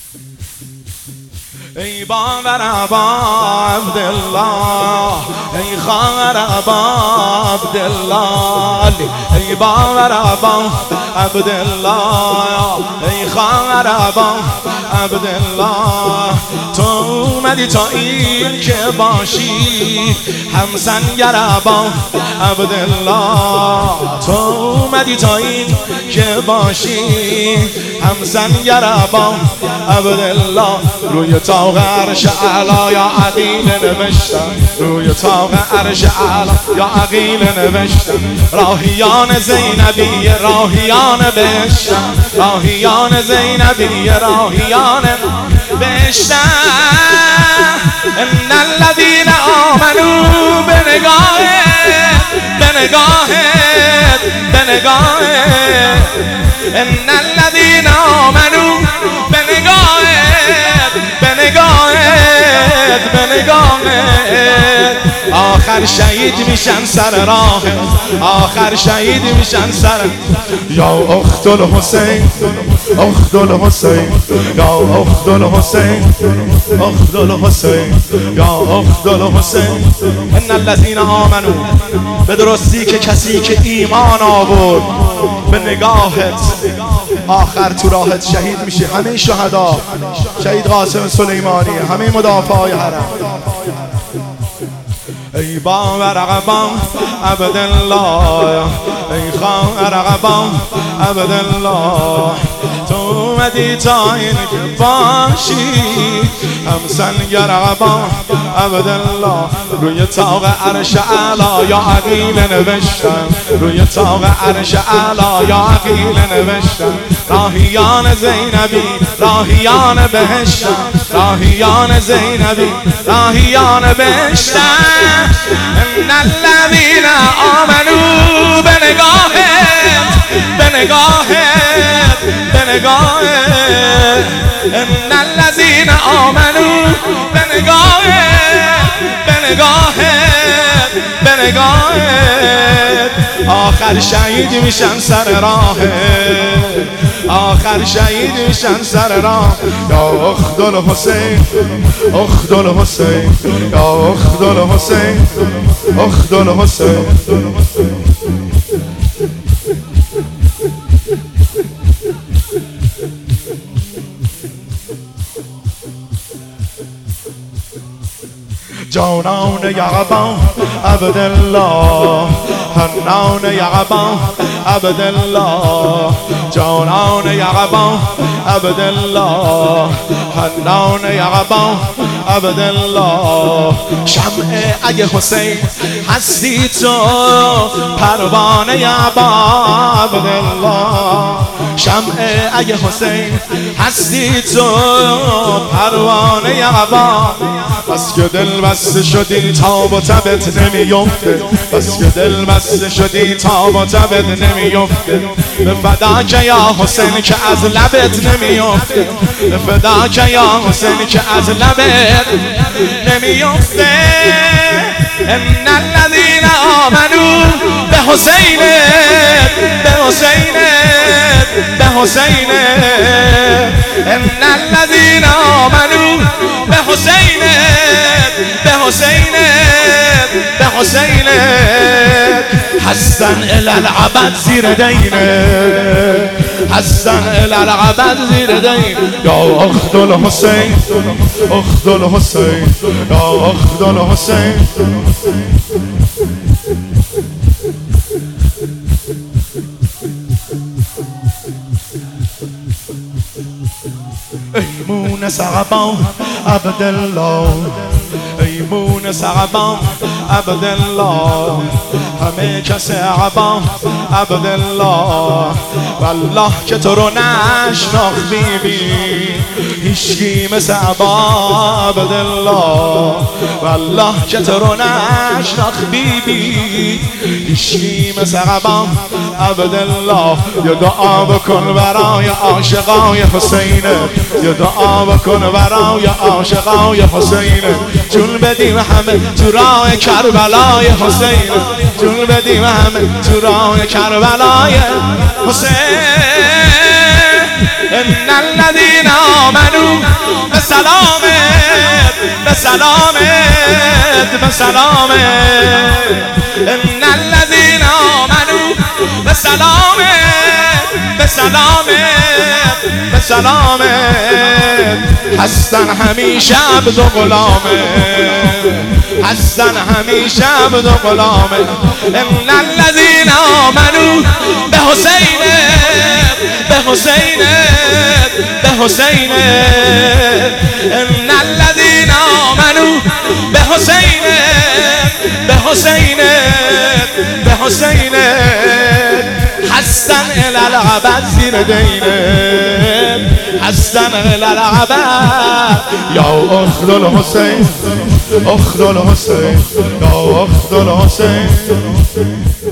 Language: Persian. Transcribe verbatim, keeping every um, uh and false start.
ای باور ابا عبدالله، ای خواهر ابا عبدالله، ای باور ابا عبدالله، ای خواهر ابا عبدالله. تو اومدی تا این که باشی همسنگر ابا عبدالله، تو اومدی تا این که باشی همسنگر ابا عبدالله. روی طاق عرش اعلی یا عقیل نوشتم، روی طاق عرش اعلی یا عقیل نوشتم، راهیان زینبی راهیان بهشتم، راهیان زینبی راهیان بهشتم. ان الذین آمنوا به نگاهت به نگاهت به نگاهت، ان الذین آمنوا به نگاهت به نگاهت به نگاهت. آخر شهید میشن سر راه، آخر شهید میشن سر. یا اخت الحسین اخت الحسین یا اخت الحسین اخت الحسین یا اخت الحسین. ان الذین آمنوا، به درستی که کسی که ایمان آورد به نگاهت آخر تو راحت شهید میشه. همه شهدا، شهید قاسم سلیمانی، همه مدافعای حرم. ای باور ابا عبدالله، ای خواهر ابا عبدالله، تو اومدی تا این که باشی همسنگر ابا عبدالله. روی طاق عرش اعلی یا عقیل نوشتم، روی طاق عرش اعلی یا عقیل نوشتم، راهیان زینبی راهیان بهشتم، راهیان زینبی راهیان بهشتم. ان الذین آمنوا به نگاهت به نگاهت به نگاهت، ان الذین آمنوا به نگاهت به نگاهت به نگاهت. آخر شهید میشن سر راهت، آخر شهید میشن سر راه. یا اخت الحسین اخت الحسین یا اخت الحسین اخت الحسین. جانان یعقوب عبدالله، حنان یعقوب عبدالله، جانان یعقوب عبدالله، حنان یعقوب عبدالله. شمع اگه حسین هستی تو پروانه ابا عبدالله، شمع اگه حسین هستی تو پروانه ابا. بس که دل بسته شدی تاب و تبت نمیفته، بس که دل بسته شدی تاب و تبت نمیفته. به فدا که یا حسین که از لبت نمیفته، به فدا که یا حسین که از لبت نمیفته. ان الذین آمنوا به حسینت به حسینت به حسینت، ان الذین آمنوا به حسینت به حسینت به حسینت. حسن الی العبد زیر دینه، حسن الی العبد زیر دین. یا اخت الحسین اخت الحسین یا اخت الحسین. ایمون سقبا عبدالله، ایمون سقبا عبدالله، همه کس عبا عبدالله. والله که تو رو نشناخت بیبی هیچکی مثل عبا عبدالله، والله که تو رو نشناخت بیبی هیچکی مثل عبا عبدالله. یا دعا بکن برای عاشقای حسینه، یا دعا بکن برای عاشقای حسینه. جون بدیم همه تو راه کربلای حسین، جون بدیم همه تو راه کربلای حسین. ان الذین آمنوا به سلامت به سلامت ان الذين آمنوا به سلامت به سلامت به سلامت هستن همیشه عبد و غلامه هستن همیشه عبد و غلامه ان الذين آمنوا به حسین به حسین به حسین ان الذين آمنوا به حسین به حسین به حسین حسن الى العبد زیر دینه حسن الى العبد یا اخت الحسین اخت الحسین یا اخت الحسین